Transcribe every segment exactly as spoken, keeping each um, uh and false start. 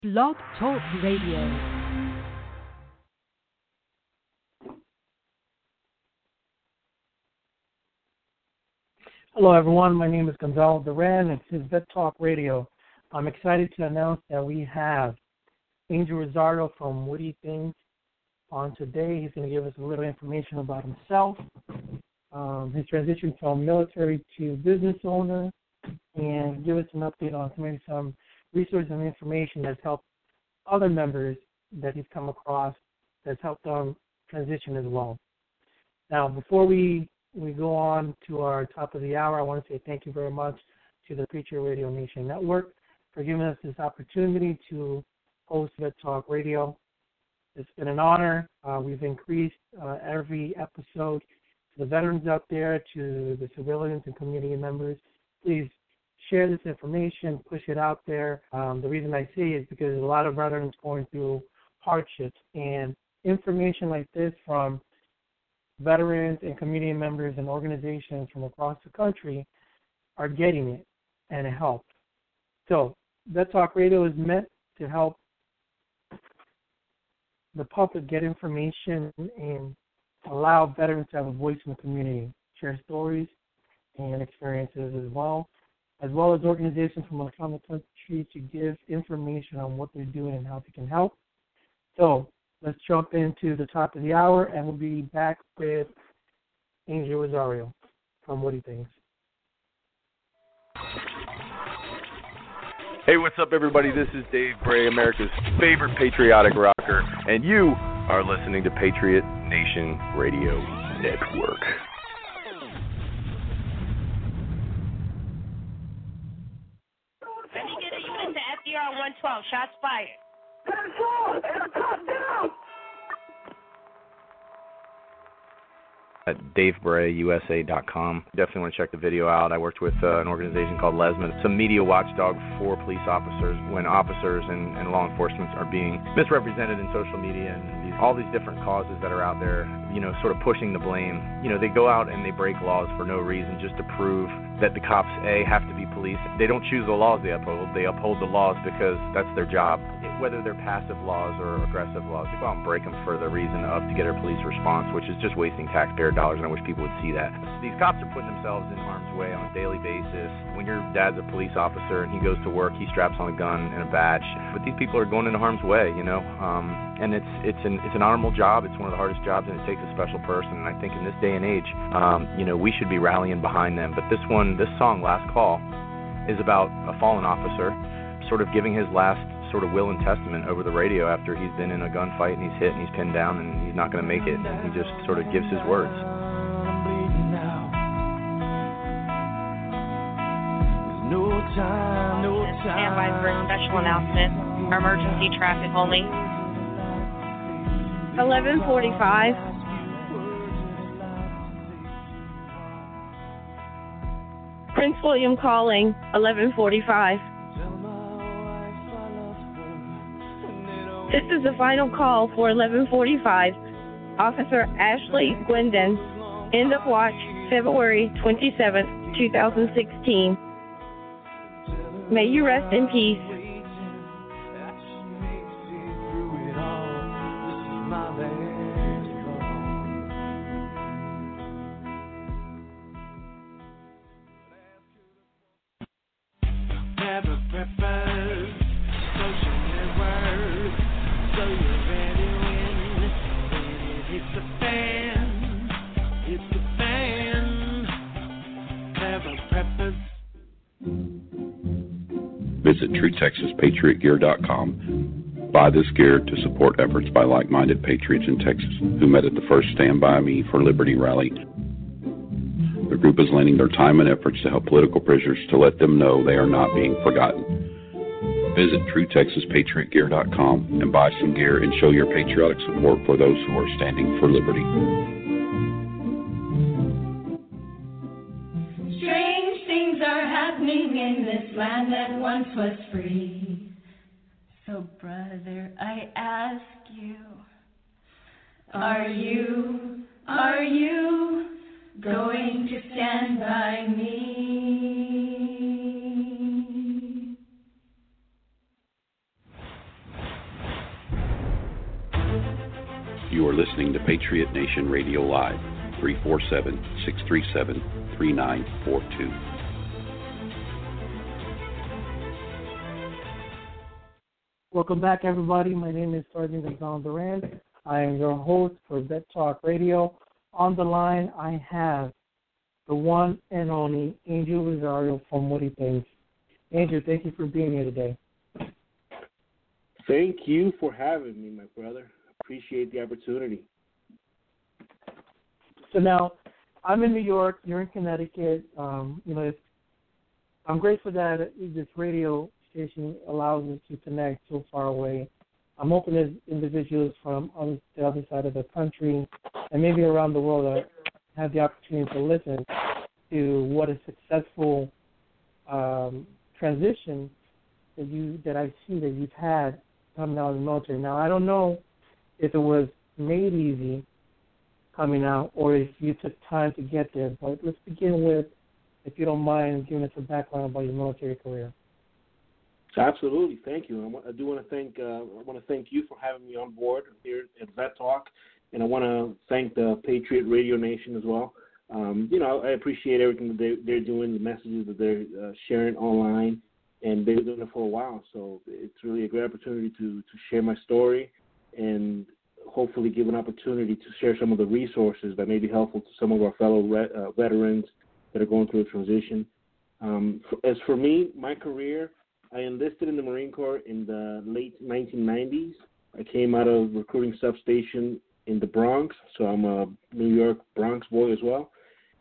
Blog Talk Radio. Hello, everyone. My name is Gonzalo Duran, and this is Vet Talk Radio. I'm excited to announce that we have Angel Rosario from Woody Things on today. He's going to give us a little information about himself, um, his transition from military to business owner, and give us an update on maybe some resources and information that's helped other members that he's come across, that's helped them transition as well. Now, before we we go on to our top of the hour, I want to say thank you very much to the Patriot Radio Nation Network for giving us this opportunity to host Vet Talk Radio. It's been an honor. Uh, we've increased uh, every episode to the veterans out there, to the civilians and community members. Please share this information, push it out there. Um, the reason I say it is because a lot of veterans going through hardships, and information like this from veterans and community members and organizations from across the country are getting it, and it helps. So, Vet Talk Radio is meant to help the public get information and allow veterans to have a voice in the community, share stories and experiences as well, as well as organizations from around the country to give information on what they're doing and how they can help. So let's jump into the top of the hour, and we'll be back with Angel Rosario from Woody Things. Hey, what's up, everybody? This is Dave Bray, America's favorite patriotic rocker, and you are listening to Patriot Nation Radio Network. Let me get a unit to F D R one twelve. Shots fired. Pencil and a top down. At Dave Bray U S A dot com. Definitely want to check the video out. I worked with uh, an organization called Lesman. It's a media watchdog for police officers when officers and, and law enforcement are being misrepresented in social media and these, all these different causes that are out there, you know, sort of pushing the blame. You know, they go out and they break laws for no reason just to prove that the cops, A, have to be police. They don't choose the laws they uphold. They uphold the laws because that's their job. Whether they're passive laws or aggressive laws, they go out and break them for the reason of to get a police response, which is just wasting taxpayer dollars, and I wish people would see that. These cops are putting themselves in harm's way on a daily basis. When your dad's a police officer and he goes to work, he straps on a gun and a badge. But these people are going into harm's way, you know. Um, and it's it's an it's an honorable job. It's one of the hardest jobs, and it takes a special person. And I think in this day and age, um, you know, we should be rallying behind them. But this one, this song, Last Call, is about a fallen officer sort of giving his last sort of will and testament over the radio after he's been in a gunfight and he's hit and he's pinned down and he's not going to make it. And he just sort of gives his words. No time, no time. Stand by for a special announcement. Emergency traffic only. eleven forty-five. Prince William calling. eleven forty-five. This is the final call for eleven forty-five. Officer Ashley Gwendon. End of watch, February twenty-seventh, twenty sixteen. May you rest in peace. Visit True Texas Patriot Gear dot com. Buy this gear to support efforts by like-minded patriots in Texas who met at the first Stand By Me for Liberty rally. The group is lending their time and efforts to help political prisoners to let them know they are not being forgotten. Visit True Texas Patriot Gear dot com and buy some gear and show your patriotic support for those who are standing for liberty. Strange things are happening in this land that once was free. So, brother, I ask you, are you, are you going to stand by me? You are listening to Patriot Nation Radio Live, three four seven, six three seven, three nine four two. Welcome back, everybody. My name is Sergeant Gonzalo Duran. I am your host for Vet Talk Radio. On the line, I have the one and only Angel Rosario from Woody Things. Angel, thank you for being here today. Thank you for having me, my brother. Appreciate the opportunity. So now, I'm in New York. You're in Connecticut. Um, you know, it's, I'm grateful that this radio station allows us to connect so far away. I'm hoping that individuals from other, the other side of the country and maybe around the world are, have the opportunity to listen to what a successful um, transition that you that I see that you've had coming out of the military. Now, I don't know if it was made easy coming out or if you took time to get there, but let's begin with, if you don't mind, giving us a background about your military career. Absolutely, thank you. I do want to thank uh, I want to thank you for having me on board here at Vet Talk, and I want to thank the Patriot Radio Nation as well. Um, you know, I appreciate everything that they're, they're doing, the messages that they're uh, sharing online, and they've been doing it for a while. So it's really a great opportunity to to share my story, and hopefully give an opportunity to share some of the resources that may be helpful to some of our fellow re- uh, veterans that are going through a transition. Um, for, as for me, my career, I enlisted in the Marine Corps in the late nineteen nineties. I came out of recruiting substation in the Bronx, so I'm a New York Bronx boy as well.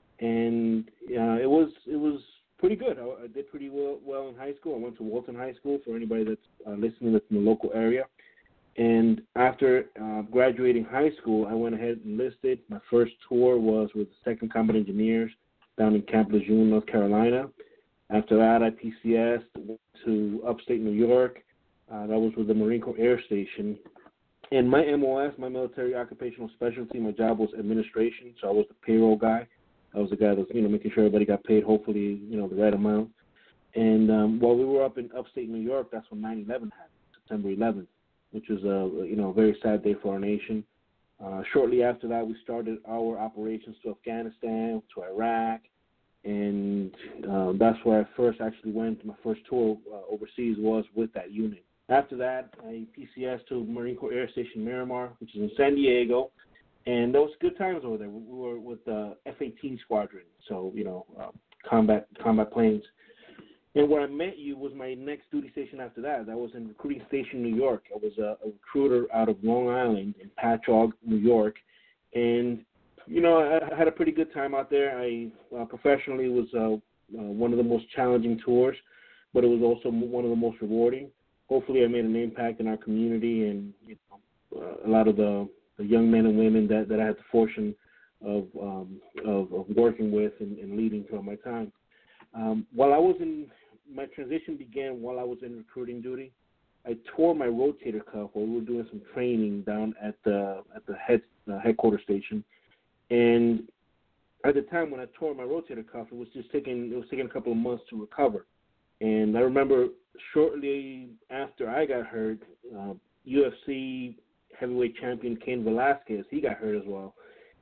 And uh, it was it was pretty good. I, I did pretty well, well in high school. I went to Walton High School for anybody that's uh, listening that's in the local area. And after uh, graduating high school, I went ahead and enlisted. My first tour was with the Second Combat Engineers down in Camp Lejeune, North Carolina. After that, I P C S'd, went to upstate New York. Uh, that was with the Marine Corps Air Station. And my M O S, my military occupational specialty, my job was administration, so I was the payroll guy. I was the guy that was, you know, making sure everybody got paid, hopefully, you know, the right amount. And um, while we were up in upstate New York, that's when nine eleven happened, September eleventh, which was a, you know, a very sad day for our nation. Uh, shortly after that, we started our operations to Afghanistan, to Iraq, and uh, that's where I first actually went. My first tour uh, overseas was with that unit. After that, I P C S'd to Marine Corps Air Station Miramar, which is in San Diego, and there was good times over there. We were with the F eighteen Squadron, so, you know, uh, combat combat planes. And where I met you was my next duty station after that. That was in Recruiting Station, New York. I was a, a recruiter out of Long Island in Patchogue, New York, and you know, I had a pretty good time out there. I uh, professionally was uh, uh, one of the most challenging tours, but it was also one of the most rewarding. Hopefully, I made an impact in our community and, you know, uh, a lot of the, the young men and women that, that I had the fortune of um, of, of working with and, and leading throughout my time. Um, while I was in my transition began while I was in recruiting duty. I tore my rotator cuff while we were doing some training down at the at the head uh, headquarters station. And at the time when I tore my rotator cuff, it was just taking it was taking a couple of months to recover. And I remember shortly after I got hurt, uh, U F C heavyweight champion Cain Velasquez, he got hurt as well.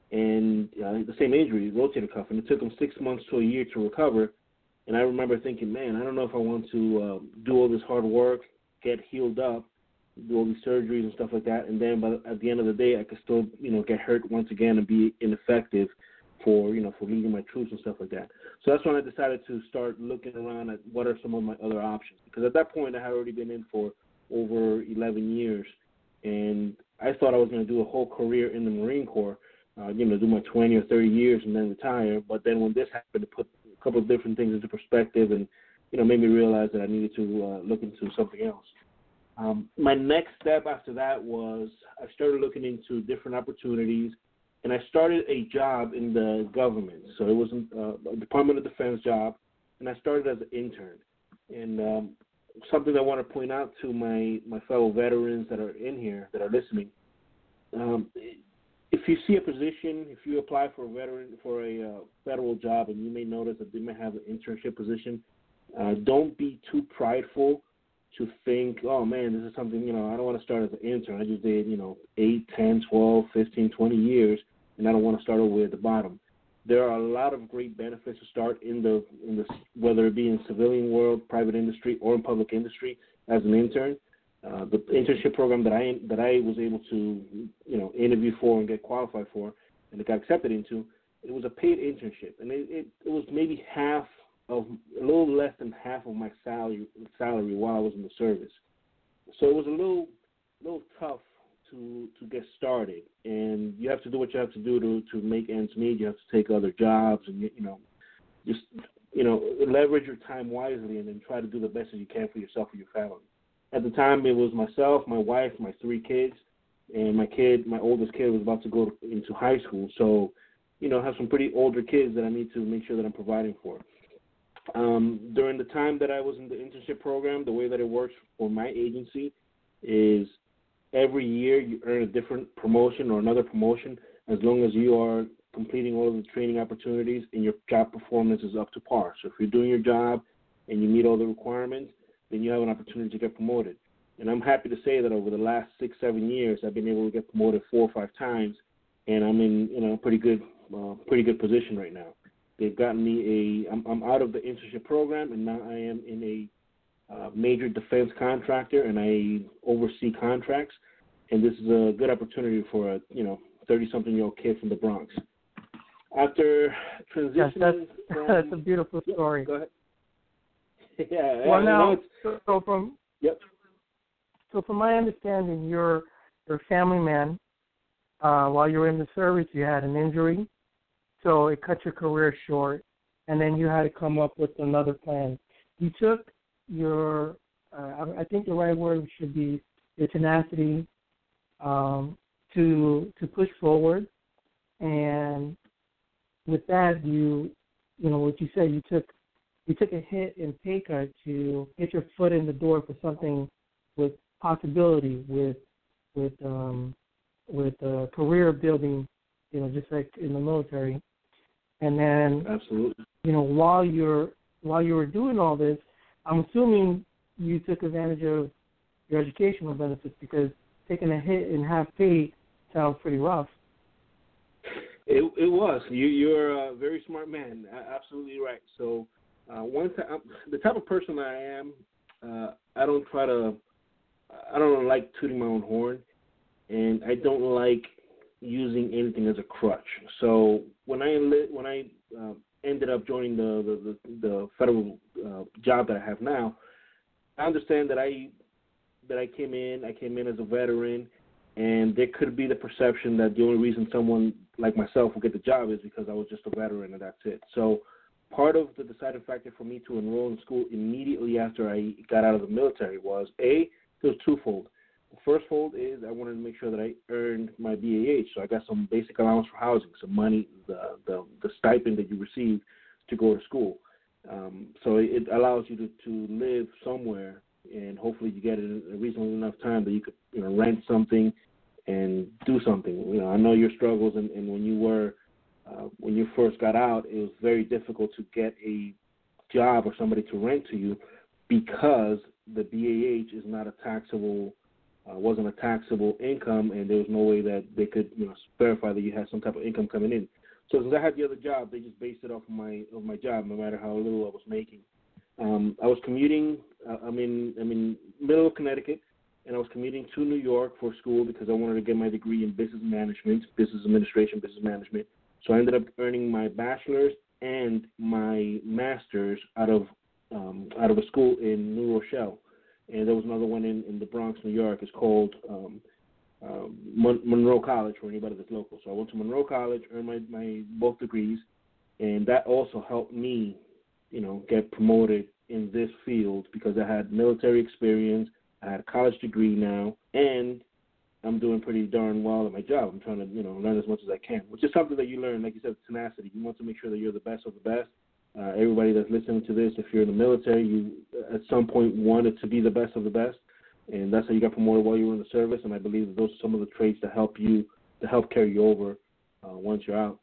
And uh, the same injury, rotator cuff, and it took him six months to a year to recover. And I remember thinking, man, I don't know if I want to uh, do all this hard work, get healed up, do all these surgeries and stuff like that, and then by, at the end of the day, I could still, you know, get hurt once again and be ineffective for, you know, for leading my troops and stuff like that. So that's when I decided to start looking around at what are some of my other options. Because at that point, I had already been in for over eleven years, and I thought I was going to do a whole career in the Marine Corps, uh, you know, do my twenty or thirty years and then retire. But then when this happened, it put a couple of different things into perspective and, you know, made me realize that I needed to uh, look into something else. Um, my next step after that was I started looking into different opportunities, and I started a job in the government. So it was uh, a Department of Defense job, and I started as an intern. And um, something I want to point out to my, my fellow veterans that are in here, that are listening, um, if you see a position, if you apply for a veteran for a uh, federal job, and you may notice that they may have an internship position, uh, don't be too prideful to think, oh, man, this is something, you know, I don't want to start as an intern. I just did, you know, eight, ten, twelve, fifteen, twenty years, and I don't want to start over at the bottom. There are a lot of great benefits to start in the, in the whether it be in civilian world, private industry, or in public industry as an intern. Uh, the internship program that I that I was able to, you know, interview for and get qualified for and got accepted into, it was a paid internship, and it, it, it was maybe half of a little less than half of my salary salary while I was in the service. So it was a little little tough to to get started, and you have to do what you have to do to to make ends meet. You have to take other jobs, and you, you know, just you know, leverage your time wisely, and then try to do the best that you can for yourself and your family. At the time, it was myself, my wife, my three kids, and my kid, my oldest kid, was about to go into high school. So, you know, I have some pretty older kids that I need to make sure that I'm providing for. Um, during the time that I was in the internship program, the way that it works for my agency is every year you earn a different promotion or another promotion as long as you are completing all of the training opportunities and your job performance is up to par. So if you're doing your job and you meet all the requirements, then you have an opportunity to get promoted. And I'm happy to say that over the last six, seven years, I've been able to get promoted four or five times, and I'm in, you know, a pretty good, uh, pretty good position right now. They've gotten me a, I'm, I'm out of the internship program, and now I am in a uh, major defense contractor, and I oversee contracts. And this is a good opportunity for a, you know, thirty-something-year-old kid from the Bronx. After transitioning, yes, that's, from, that's a beautiful story. Yeah, go ahead. Yeah. Well, yeah, now, you know, so from yep. So from my understanding, you're you're a family man. Uh, while you were in the service, you had an injury, so it cut your career short, and then you had to come up with another plan. You took your, uh, I think the right word should be your tenacity um, to to push forward, and with that, you you know what you said, you took. You took a hit and pay cut to get your foot in the door for something with possibility, with with um, with uh, career building, you know, just like in the military. And then, absolutely, you know, while you're while you were doing all this, I'm assuming you took advantage of your educational benefits, because taking a hit and half pay sounds pretty rough. It it was. You you're a very smart man. Absolutely right. So. Uh, one time, the type of person I am, uh, I don't try to, I don't like tooting my own horn, and I don't like using anything as a crutch. So when I when I uh, ended up joining the the, the, the federal uh, job that I have now, I understand that I that I came in, I came in as a veteran, and there could be the perception that the only reason someone like myself will get the job is because I was just a veteran and that's it. So. Part of the deciding factor for me to enroll in school immediately after I got out of the military was, A, it was twofold. The first fold is I wanted to make sure that I earned my B A H, so I got some basic allowance for housing, some money, the the, the stipend that you receive to go to school. Um, so it allows you to, to live somewhere, and hopefully you get it in a reasonable enough time that you could, you know, rent something and do something. You know, I know your struggles, and, and when you were Uh, when you first got out, it was very difficult to get a job or somebody to rent to you because the B A H is not a taxable, uh, wasn't a taxable income, and there was no way that they could, you know, verify that you had some type of income coming in. So since I had the other job, they just based it off of my of my job, no matter how little I was making. Um, I was commuting. Uh, I'm in I'm in middle of Connecticut, and I was commuting to New York for school because I wanted to get my degree in business management, business administration, business management. So I ended up earning my bachelor's and my master's out of um, out of a school in New Rochelle, and there was another one in, in the Bronx, New York. It's called um, uh, Mon- Monroe College for anybody that's local. So I went to Monroe College, earned my, my both degrees, and that also helped me, you know, get promoted in this field because I had military experience, I had a college degree now, and I'm doing pretty darn well at my job. I'm trying to, you know, learn as much as I can, which is something that you learn, like you said, tenacity. You want to make sure that you're the best of the best. Uh, everybody that's listening to this, if you're in the military, you at some point wanted to be the best of the best, and that's how you got promoted while you were in the service. And I believe that those are some of the traits that help you, to help carry you over uh, once you're out.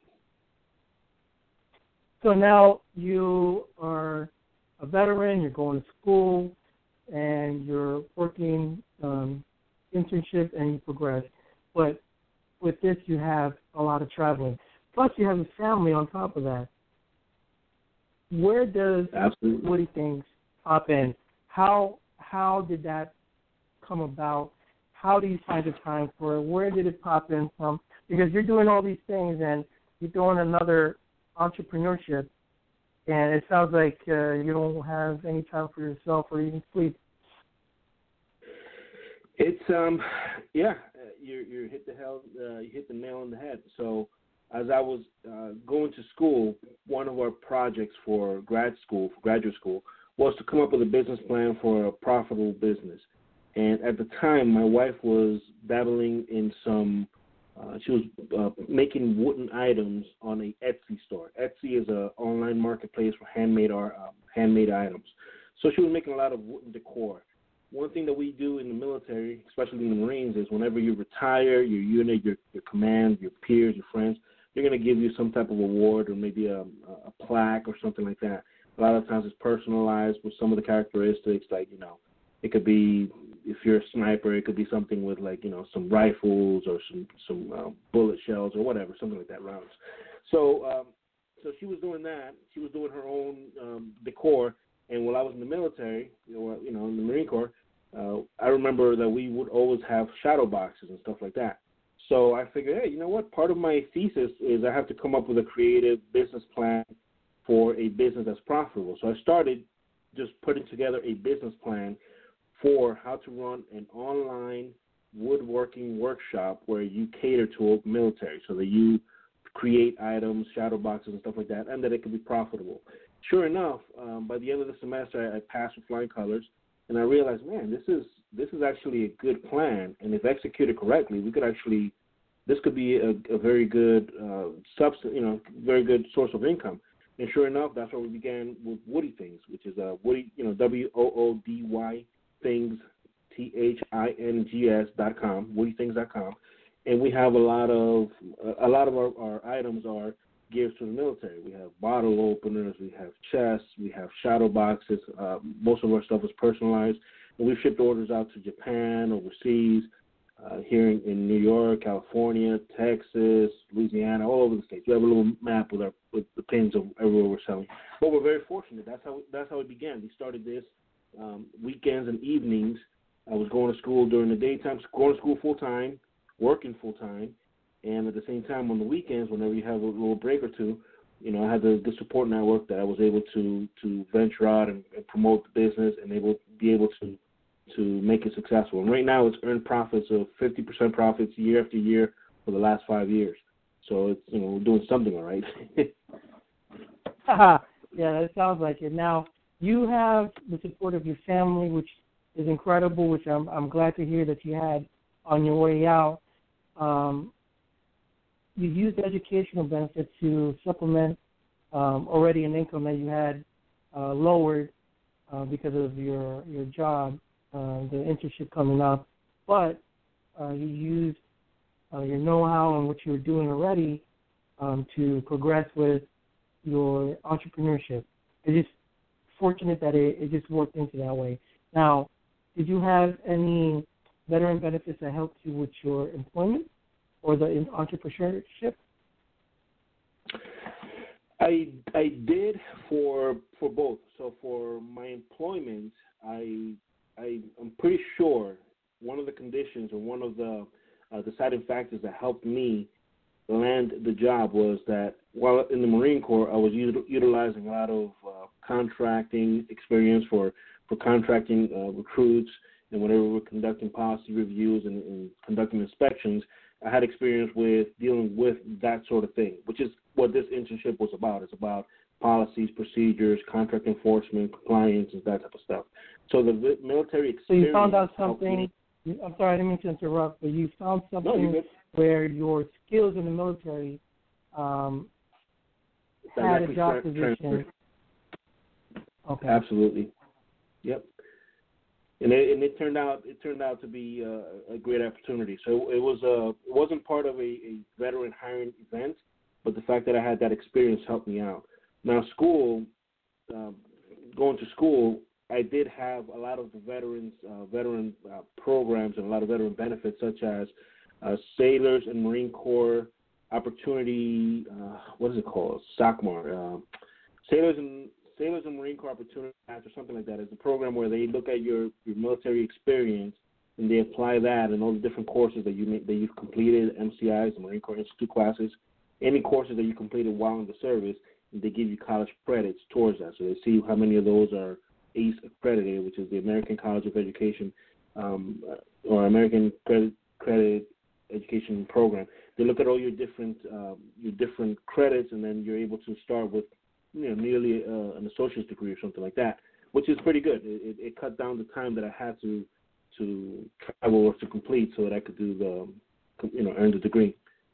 So now you are a veteran. You're going to school. and you're working um, internship and you progress. But with this, you have a lot of traveling. Plus, you have a family on top of that. Where does Absolutely. Woody Things pop in? How how did that come about? How do you find the time for it? Where did it pop in from? Because you're doing all these things and you're doing another entrepreneurship, and it sounds like uh, you don't have any time for yourself or even sleep. It's um, yeah, you you hit the hell, uh, you hit the nail on the head. So, as I was uh, going to school, one of our projects for grad school, for graduate school, was to come up with a business plan for a profitable business. And at the time, my wife was dabbling in some. Uh, she was uh, making wooden items on a Etsy store. Etsy is an online marketplace for handmade art, um, handmade items. So she was making a lot of wooden decor. One thing that we do in the military, especially in the Marines, is whenever you retire, your unit, your, your command, your peers, your friends, they're going to give you some type of award or maybe a, a plaque or something like that. A lot of times it's personalized with some of the characteristics, like, you know, it could be, if you're a sniper, it could be something with, like, you know, some rifles or some some uh, bullet shells or whatever, something like that, rounds. So um, so she was doing that. She was doing her own um, decor. And while I was in the military, you know, you know in the Marine Corps, uh, I remember that we would always have shadow boxes and stuff like that. So I figured, hey, you know what? Part of my thesis is I have to come up with a creative business plan for a business that's profitable. So I started just putting together a business plan for how to run an online woodworking workshop where you cater to a military, so that you create items, shadow boxes, and stuff like that, and that it can be profitable. Sure enough, um, by the end of the semester, I, I passed with flying colors, and I realized, man, this is this is actually a good plan, and if executed correctly, we could actually, this could be a, a very good uh, substance, you know, very good source of income. And sure enough, that's where we began with Woody Things, which is uh, Woody, you know, W O O D Y Things, T H I N G S dot com, woody things dot com, and we have a lot of a lot of our, our items are geared to the military. We have bottle openers, we have chests, we have shadow boxes. Uh, most of our stuff is personalized, and we've shipped orders out to Japan, overseas, uh, here in, in New York, California, Texas, Louisiana, all over the states. We have a little map with our with the pins of everywhere we're selling. But we're very fortunate. That's how that's how it began. We started this. Um, weekends and evenings, I was going to school during the daytime, going to school full-time, working full-time, and at the same time on the weekends, whenever you have a little break or two, you know, I had the, the support network that I was able to, to venture out and, and promote the business and able be able to to make it successful. And right now it's earned profits of fifty percent profits year after year for the last five years. So it's, you know, we're doing something all right. Yeah, that sounds like it. Now, you have the support of your family, which is incredible, which I'm I'm glad to hear that you had on your way out. Um, you used educational benefits to supplement um, already an income that you had uh, lowered uh, because of your your job, uh, the internship coming up. But uh, you used uh, your know-how and what you were doing already um, to progress with your entrepreneurship. It's just fortunate that it, it just worked into that way. Now, did you have any veteran benefits that helped you with your employment or the entrepreneurship? I I did for for both. So for my employment, I I am pretty sure one of the conditions or one of the uh, deciding factors that helped me land the job was that while in the Marine Corps, I was u- utilizing a lot of uh, contracting experience for, for contracting uh, recruits, and whenever we were conducting policy reviews and, and conducting inspections, I had experience with dealing with that sort of thing, which is what this internship was about. It's about policies, procedures, contract enforcement, compliance, and that type of stuff. So the military experience. So you found out something. I'm sorry, I didn't mean to interrupt, but you found something no, where your skills in the military um, had a job position. Transfer. Okay. Absolutely. Yep. And it, and it turned out it turned out to be uh, a great opportunity. So it was uh, it wasn't part of a, a veteran hiring event, but the fact that I had that experience helped me out. Now, school, uh, going to school, I did have a lot of the veterans, uh, veteran uh, programs and a lot of veteran benefits, such as uh, Sailors and Marine Corps Opportunity, uh, what is it called? SOCMAR. Uh, Sailors and Sailors and Marine Corps Opportunity Act or something like that. It's a program where they look at your, your military experience and they apply that and all the different courses that you that you've completed, M C Is, the Marine Corps Institute classes, any courses that you completed while in the service, and they give you college credits towards that. So they see how many of those are A C E accredited, which is the American College of Education, um, or American Credit, Credit Education Program. They look at all your different um, your different credits, and then you're able to start with, you know, nearly uh, an associate's degree or something like that, which is pretty good. It, it, it cut down the time that I had to to travel or to complete, so that I could do the, you know, earn the degree.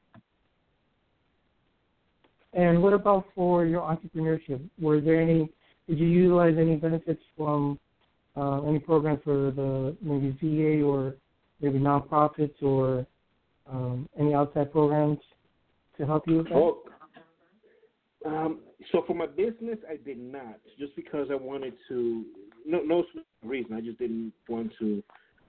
And what about for your entrepreneurship? Were there any? Did you utilize any benefits from uh, any program for the maybe V A or maybe nonprofits or um, any outside programs to help you with that? Oh, um, so for my business, I did not, just because I wanted to. No, no reason. I just didn't want to.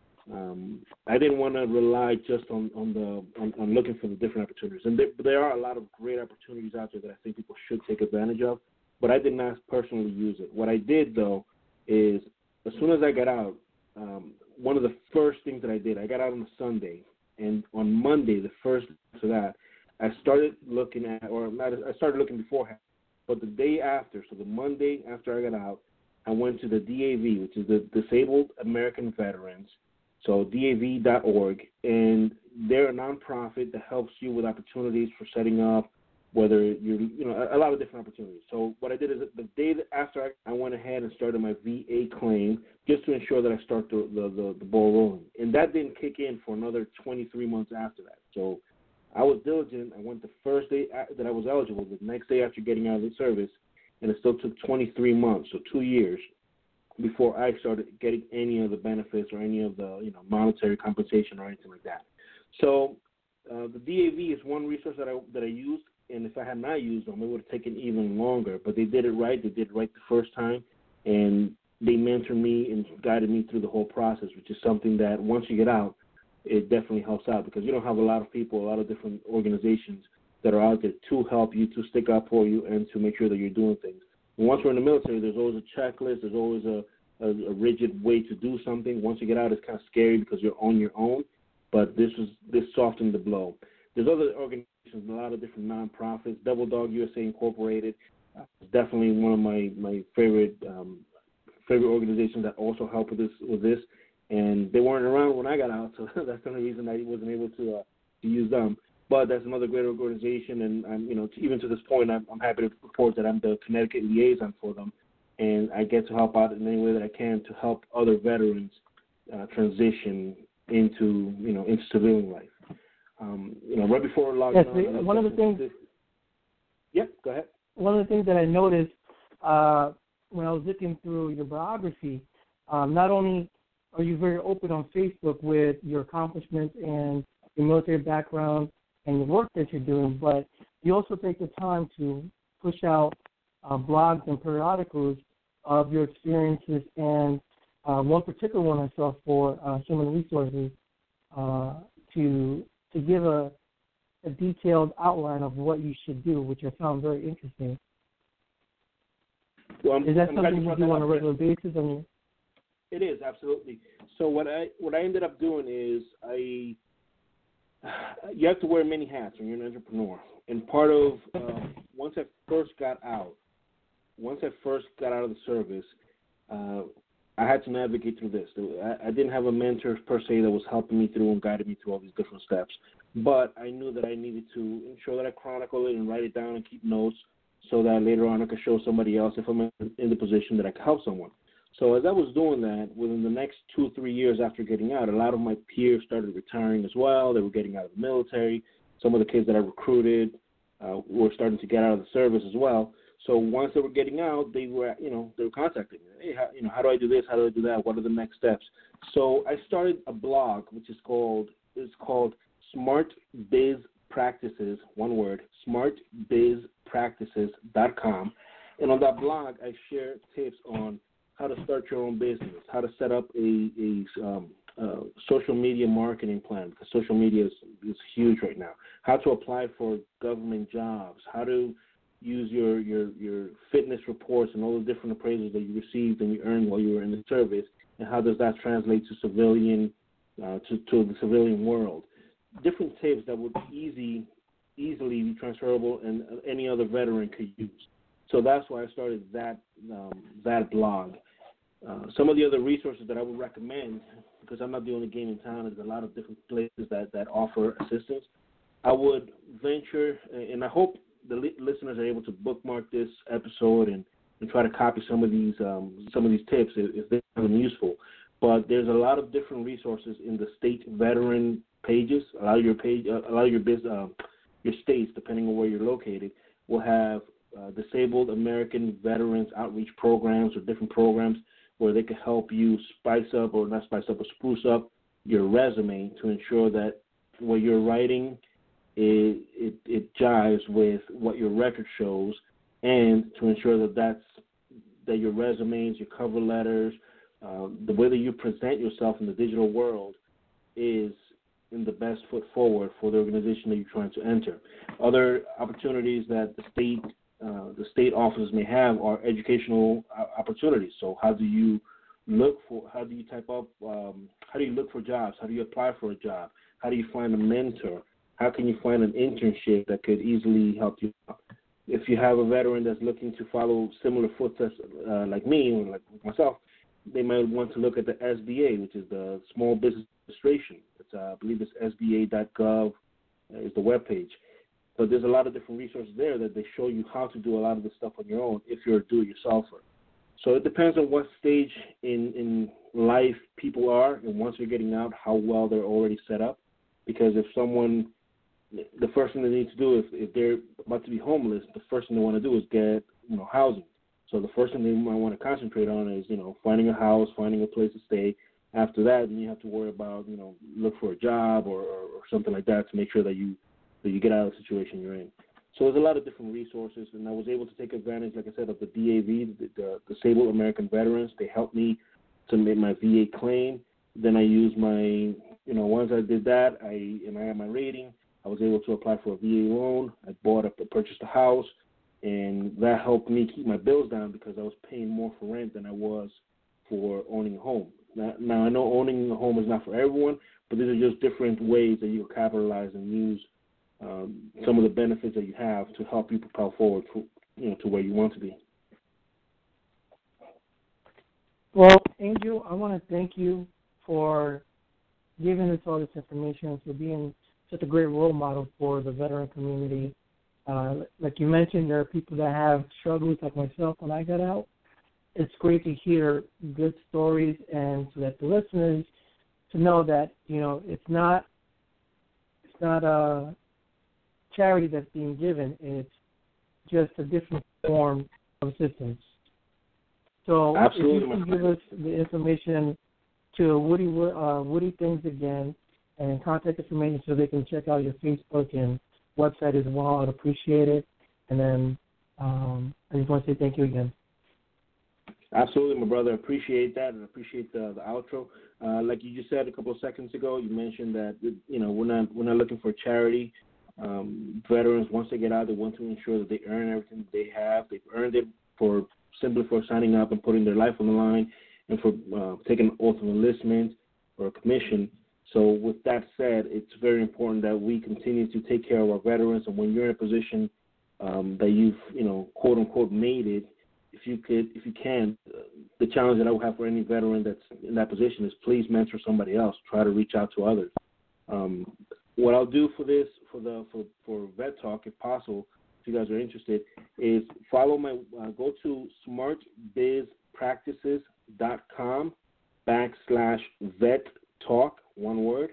Um, I didn't want to rely just on on the on, on looking for the different opportunities. And there, there are a lot of great opportunities out there that I think people should take advantage of. But I did not personally use it. What I did, though, is as soon as I got out, um, one of the first things that I did, I got out on a Sunday, and on Monday, the first after that, I started looking at, or not, I started looking beforehand, but the day after, so the Monday after I got out, I went to the D A V, which is the Disabled American Veterans, so D A V dot org, and they're a nonprofit that helps you with opportunities for setting up, whether you're, you know, a, a lot of different opportunities. So what I did is the day after I, I went ahead and started my V A claim just to ensure that I start the, the, the, the ball rolling. And that didn't kick in for another twenty-three months after that. So I was diligent. I went the first day that I was eligible, the next day after getting out of the service, and it still took twenty-three months, so two years, before I started getting any of the benefits or any of the, you know, monetary compensation or anything like that. So uh, the D A V is one resource that I that I used, and if I had not used them, it would have taken even longer. But they did it right. They did it right the first time, and they mentored me and guided me through the whole process, which is something that once you get out, it definitely helps out because you don't have a lot of people, a lot of different organizations that are out there to help you, to stick up for you, and to make sure that you're doing things. And once we're in the military, there's always a checklist. There's always a, a, a rigid way to do something. Once you get out, it's kind of scary because you're on your own. But this was this softened the blow. There's other organizations, a lot of different nonprofits. Double Dog U S A Incorporated uh, is definitely one of my my favorite um, favorite organizations that also help with this with this. And they weren't around when I got out, so that's the only reason I wasn't able to uh, to use them. But that's another great organization, and I'm, you know, even to this point, I'm, I'm happy to report that I'm the Connecticut liaison for them, and I get to help out in any way that I can to help other veterans uh, transition into, you know, into civilian life. Um, you know, right before lockdown. Yes, the, one of the things. Yep, go ahead. One of the things that I noticed uh, when I was looking through your biography, um, not only are you very open on Facebook with your accomplishments and your military background and the work that you're doing, but you also take the time to push out uh, blogs and periodicals of your experiences. And uh, one particular one I saw for uh, Human Resources uh, to to give a, a detailed outline of what you should do, which I found very interesting. Well, I'm, is that I'm something you do on a regular basis? I mean, it is, absolutely. So what I what I ended up doing is I you have to wear many hats when you're an entrepreneur. And part of uh, once I first got out, once I first got out of the service, uh, I had to navigate through this. I, I didn't have a mentor per se that was helping me through and guiding me through all these different steps. But I knew that I needed to ensure that I chronicle it and write it down and keep notes so that later on I could show somebody else if I'm in the position that I could help someone. So as I was doing that, within the next two or three years after getting out, a lot of my peers started retiring as well. They were getting out of the military. Some of the kids that I recruited uh, were starting to get out of the service as well. So once they were getting out, they were, you know, they were contacting me. Hey, how, you know, how do I do this? How do I do that? What are the next steps? So I started a blog, which is called it's called Smart Biz Practices. One word, smart biz practices dot com. And on that blog, I share tips on how to start your own business, how to set up a, a um, uh, social media marketing plan, because social media is, is huge right now, how to apply for government jobs, how to use your, your, your fitness reports and all the different appraisals that you received and you earned while you were in the service, and how does that translate to civilian, uh, to, to the civilian world. Different tips that would easy, easily be transferable and any other veteran could use. So that's why I started that um, that blog. Uh, some of the other resources that I would recommend, because I'm not the only game in town, there's a lot of different places that, that offer assistance. I would venture, and I hope the li- listeners are able to bookmark this episode and, and try to copy some of these um, some of these tips if, if they find them useful. But there's a lot of different resources in the state veteran pages. A lot of your page, a lot of your business, uh, your states, depending on where you're located, will have uh, disabled American veterans outreach programs or different programs where they can help you spice up, or not spice up, but spruce up your resume to ensure that what you're writing it, it, it jives with what your record shows, and to ensure that that's that your resumes, your cover letters, uh, the way that you present yourself in the digital world is in the best foot forward for the organization that you're trying to enter. Other opportunities that the state uh, the state offices may have are educational opportunities. So how do you look for? How do you type up? Um, how do you look for jobs? How do you apply for a job? How do you find a mentor? How can you find an internship that could easily help you out? If you have a veteran that's looking to follow similar footsteps uh, like me or like myself, they might want to look at the S B A, which is the Small Business Administration. It's, uh, I believe it's S B A dot gov uh, is the webpage. So there's a lot of different resources there that they show you how to do a lot of the stuff on your own if you're a do-it-yourselfer. So it depends on what stage in, in life people are, and once they're getting out, how well they're already set up. Because if someone, the first thing they need to do, if, if they're about to be homeless, the first thing they want to do is get, you know, housing. So the first thing they might want to concentrate on is, you know, finding a house, finding a place to stay. After that, then you have to worry about, you know, look for a job or, or, or something like that to make sure that you that you get out of the situation you're in. So there's a lot of different resources, and I was able to take advantage, like I said, of the D A V, the, the Disabled American Veterans. They helped me to make my V A claim. Then I used my, you know, once I did that, I and I had my rating, I was able to apply for a V A loan. I bought up, purchased a house, and that helped me keep my bills down because I was paying more for rent than I was for owning a home. Now, now I know owning a home is not for everyone, but these are just different ways that you can capitalize and use um, some of the benefits that you have to help you propel forward, to, you know, to where you want to be. Well, Angel, I want to thank you for giving us all this information, for being such a great role model for the veteran community. Uh, like you mentioned, there are people that have struggles like myself when I got out. It's great to hear good stories, and so that the listeners to know that, you know, it's not it's not a charity that's being given. It's just a different form of assistance. So Absolutely. if you can give us the information to Woody uh, Woody Things again, and contact information so they can check out your Facebook and website as well, I'd appreciate it. And then um, I just want to say thank you again. Absolutely, my brother. Appreciate that, and appreciate the, the outro. Uh, like you just said a couple of seconds ago, you mentioned that, you know, we're not we're not looking for charity. Um, veterans, once they get out, they want to ensure that they earn everything they have. They've earned it for simply for signing up and putting their life on the line, and for uh, taking an oath of enlistment or a commission. So with that said, it's very important that we continue to take care of our veterans. And when you're in a position um, that you've, you know, quote unquote made it, if you could, if you can, uh, the challenge that I would have for any veteran that's in that position is please mentor somebody else. Try to reach out to others. Um, what I'll do for this, for the for, for Vet Talk, if possible, if you guys are interested, is follow my uh, go to smartbizpractices.com backslash vet talk, one word,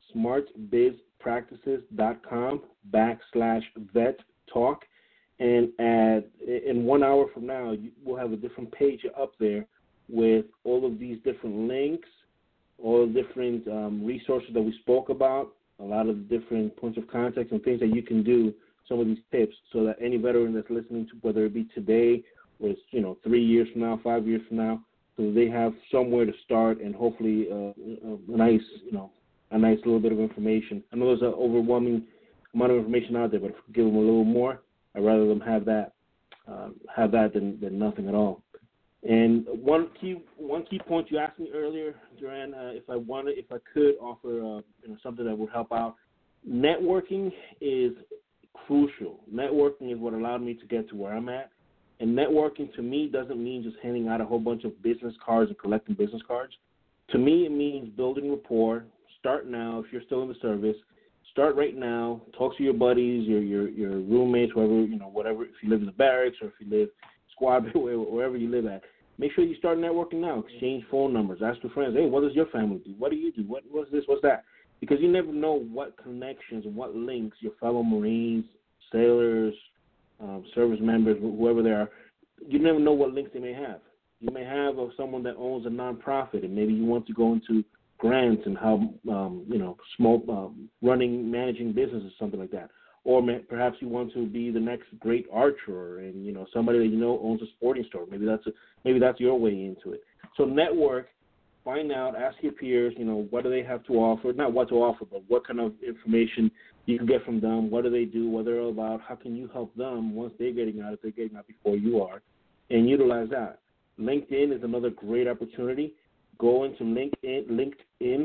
smartbizpractices.com backslash vet talk. And at, in one hour from now, you, we'll have a different page up there with all of these different links, all the different um, resources that we spoke about, a lot of the different points of contact and things that you can do, some of these tips, so that any veteran that's listening to, whether it be today or it's, you know, three years from now, five years from now, so that they have somewhere to start and hopefully uh, a nice, you know, a nice little bit of information. I know there's an overwhelming amount of information out there, but if we give them a little more, I'd rather them have that, uh, have that than, than nothing at all. And one key one key point you asked me earlier, Duran, uh, if I wanted, if I could offer uh, you know, something that would help out. Networking is crucial. Networking is what allowed me to get to where I'm at. And networking to me doesn't mean just handing out a whole bunch of business cards and collecting business cards. To me, it means building rapport. Start now if you're still in the service. Start right now. Talk to your buddies, your your your roommates, whoever, you know, whatever. If you live in the barracks or if you live squad, wherever you live at. Make sure you start networking now. Exchange phone numbers. Ask your friends, hey, what does your family do? What do you do? What What's this? What's that? Because you never know what connections and what links your fellow Marines, sailors, um, service members, whoever they are, you never know what links they may have. You may have uh, someone that owns a nonprofit, and maybe you want to go into grants and how, um, you know, small um, running, managing businesses, something like that. Or may, perhaps you want to be the next great archer, and you know somebody that you know owns a sporting store. Maybe that's a, maybe that's your way into it. So network, find out, ask your peers. You know, what do they have to offer? Not what to offer, but what kind of information you can get from them. What do they do? What they're about? How can you help them once they're getting out? If they're getting out before you are, and utilize that. LinkedIn is another great opportunity. Go into LinkedIn. LinkedIn.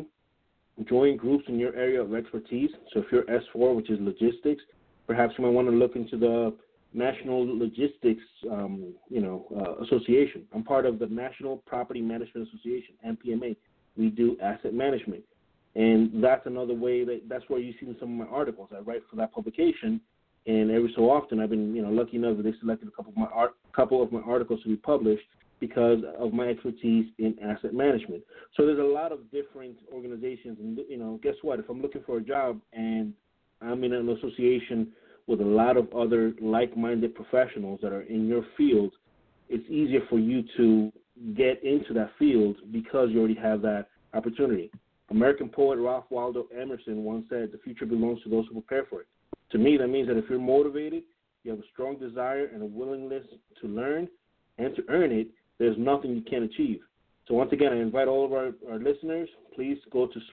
Join groups in your area of expertise. So if you're S four, which is logistics, perhaps you might want to look into the National Logistics, um, you know, uh, Association. I'm part of the National Property Management Association, N P M A. We do asset management, and that's another way that that's where you see some of my articles. I write for that publication, and every so often I've been, you know, lucky enough that they selected a couple of my art, couple of my articles to be published because of my expertise in asset management. So there's a lot of different organizations, and, you know, guess what? If I'm looking for a job and I'm in an association with a lot of other like-minded professionals that are in your field, it's easier for you to get into that field because you already have that opportunity. American poet Ralph Waldo Emerson once said, the future belongs to those who prepare for it. To me, that means that if you're motivated, you have a strong desire and a willingness to learn and to earn it, there's nothing you can't achieve. So once again, I invite all of our, our listeners, please go to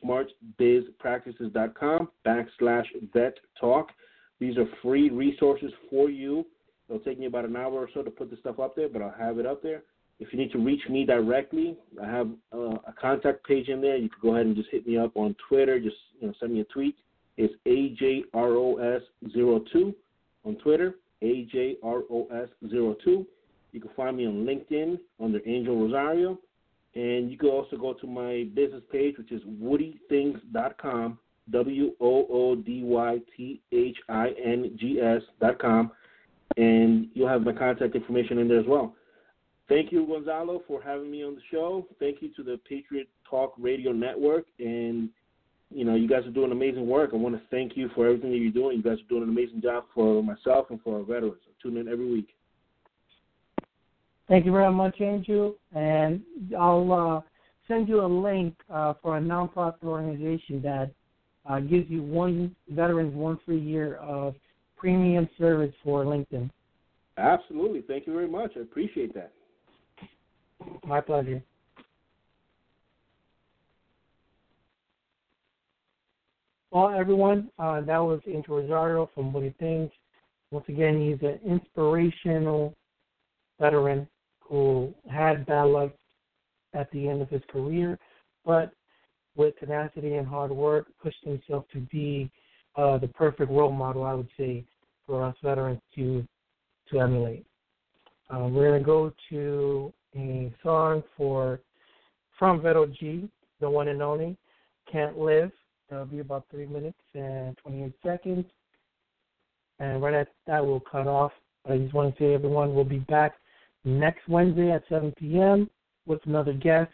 smartbizpractices.com backslash vet talk. These are free resources for you. It'll take me about an hour or so to put the stuff up there, but I'll have it up there. If you need to reach me directly, I have uh, a contact page in there. You can go ahead and just hit me up on Twitter. Just, you know, send me a tweet. It's A J R O S zero two on Twitter, A J R O S zero two. You can find me on LinkedIn under Angel Rosario. And you can also go to my business page, which is woody things dot com, W O O D Y T H I N G S dot com, and you'll have my contact information in there as well. Thank you, Gonzalo, for having me on the show. Thank you to the Patriot Talk Radio Network, and, you know, you guys are doing amazing work. I want to thank you for everything that you're doing. You guys are doing an amazing job for myself and for our veterans. I tune in every week. Thank you very much, Angel, and I'll uh, send you a link uh, for a nonprofit organization that uh, gives you one veterans one free year of premium service for LinkedIn. Absolutely. Thank you very much. I appreciate that. My pleasure. Well, everyone, uh, that was Angel Rosario from Woody Things. Once again, he's an inspirational veteran who had bad luck at the end of his career, but with tenacity and hard work, pushed himself to be uh, the perfect role model, I would say, for us veterans to to emulate. Uh, we're going to go to a song for from Veto G, the one and only, Can't Live. That'll be about three minutes and twenty-eight seconds. And right at that, we'll cut off. I just want to say, everyone, we'll be back next Wednesday at seven p.m. with another guest.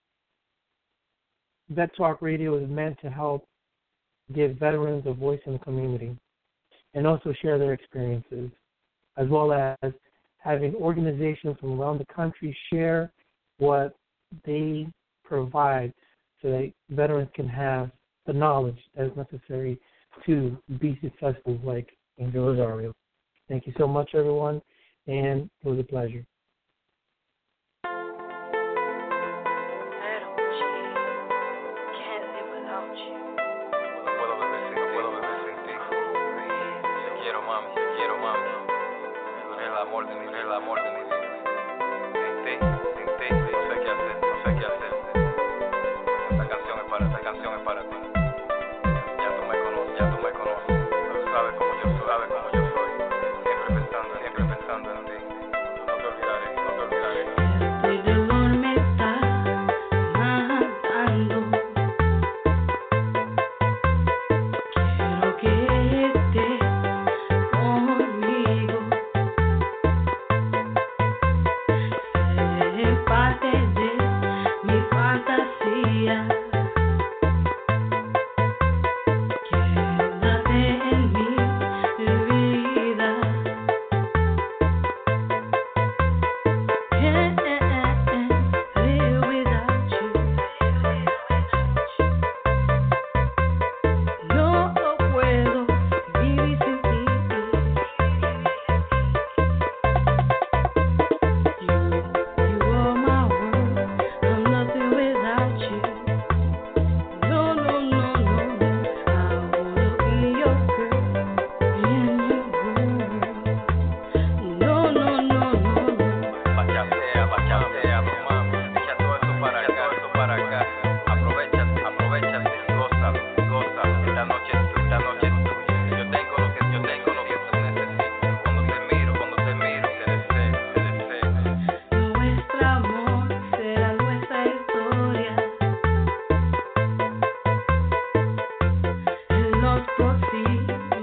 Vet Talk Radio is meant to help give veterans a voice in the community and also share their experiences, as well as having organizations from around the country share what they provide so that veterans can have the knowledge that is necessary to be successful like Angel Rosario. Thank you so much, everyone, and it was a pleasure. mami. Tú eres el amor de mi vida, el amor de mi vida. Sin ti, sin ti, no sé qué hacer, no sé qué hacer. Esta canción es para, esta canción es para ti. Ya tú me conoces, ya tú me conoces. Tú sabes cómo yo soy, sabes cómo yo soy. Siempre pensando, siempre pensando en ti. No te olvidaré, no te olvidaré. El dolor me está matando. Quiero que estés conmigo. Sé parte de mi fantasía. Quédate en mi vida. Can't live without you. No puedo vivir sin ti. You, you are my world. I'm nothing without you. No, no, no, no. I wanna be your girl in your world. No, no, no, no. Bachatea, bachatea, mami. Echa todo eso para acá, todo eso para acá. Aprovechate, aprovechate, gózalo, gózalo. Esta noche es tuya, esta noche es tuya. Yo tengo lo que, yo tengo lo que tú necesitas. Cuando te miro, cuando te miro, te deseo, te deseo. Nuestro amor será nuestra historia. Los próximos